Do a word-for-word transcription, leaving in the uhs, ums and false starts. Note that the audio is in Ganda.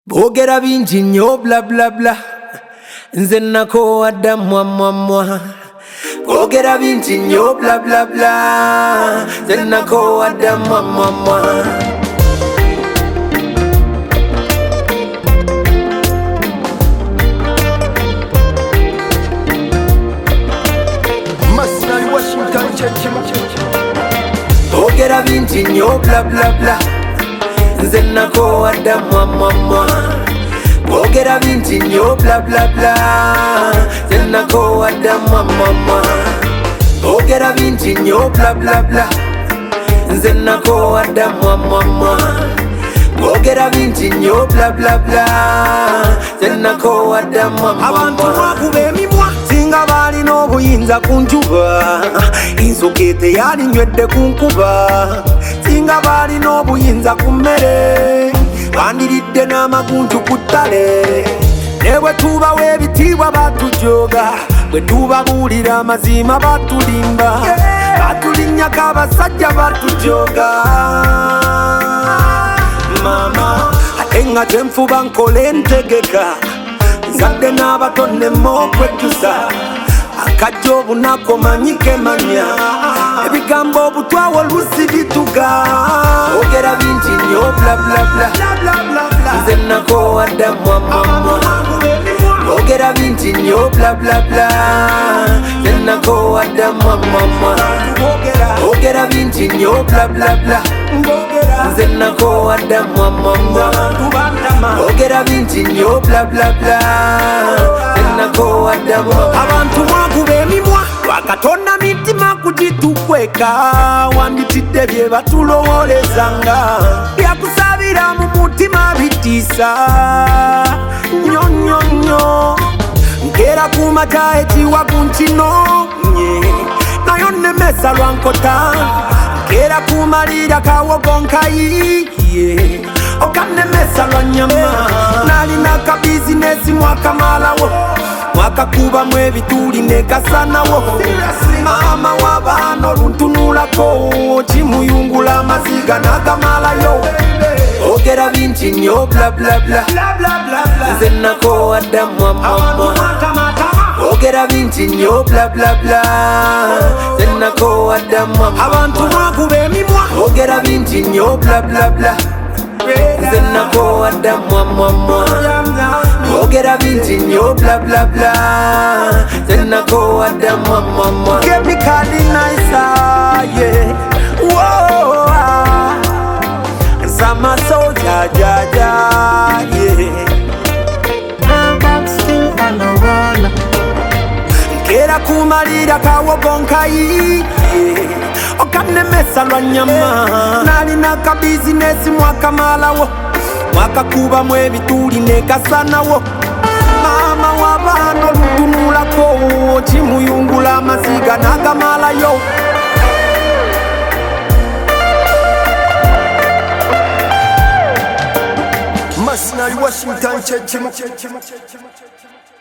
Boogera bingi nnyo bla bla bla nze nakoowadda mwa mwa mwa. Boogera bingi nnyo bla bla bla nze nakoowadda mwa mwa mwa. Boogera bingi nnyo bla bla bla nze nakoowadda mwa mwa mwa. Boogera bingi nnyo bla bla bla nze nakoowadda mwa mwa mwa. Boogera bingi nnyo bla bla bla nze nakoowadda mwa mwa mwa. Boogera bingi nnyo bla bla bla nze nakoowadda mwa mwa mwa. Abantu mwakuba emimwa singa balina obuyinza ku njuba, ensoke teyalinywedde ku nkuba. Singa balina obuyinza ku mmere bandiridde n'amagunju ku ttale. Ne bwe tubawa ebitiibwa batujoga, bwe tubabuulira amazima batulimba. Batulinnyako abasajja batujoga. Mama ate nga kyenfuba nkole ntegeka, nzadde n'abato nemme okwetusa. Akajja obunaku omanyi kemanya, ebigambo obutwawo oluusi bituga. Boogera bingi nnyo bla bla bla nze nakoowadda mwa mwa mwa. Boogera bingi nnyo bla bla bla nze nakoowadda mwa mwa mwa. Boogera bingi nnyo bla bla bla nze nakoowadda mwa mwa mwa. Boogera bingi nnyo bla bla bla nze nakoowadda mwa mwa. Abantu mwakuba emimwa lwakatonda mitima kugitukweka, wanditidde bye batulowoolezanga. Byakusabira mu mutima bitiisa nnyo nnyo nnyo. Nkeera ku mata ekiwagu nkinonye nayo nnemesa lwankota. Nkeera ku malira kawogo nkayiye okannemesa lwa nnyama. Nalina ka bizinesi mwakamalawo, mwakakubamu ebituuli negasanawo. Maama w'abaana oluntunulako kimuyungula amaziga nagamalayo. Boogera bingi nnyo bla bla bla nze nakoowadda mwa mwa mwa. Boogera bingi nnyo bla bla bla nze nakoowadda mwa mwa. Abantu mwakuba emimwa. Boogera bingi nnyo bla bla bla nze nakoowadda mwa mwa mwa. Boogera bingi nnyo bla bla bla nze nakoowadda mwa mwa mwa. Kemikali naisa ye whoa Sama soja jaja ye Nkeera ku malira kawogo nkayiye okannemesa lwa nnyama. Nalina ka bizinesi mwakamalawo, mwakakubamu ebituuli negasanawo. Maama w'abaana olutunulako kimuyungula amaziga nagamalayo. Masnari Washington Chechimu.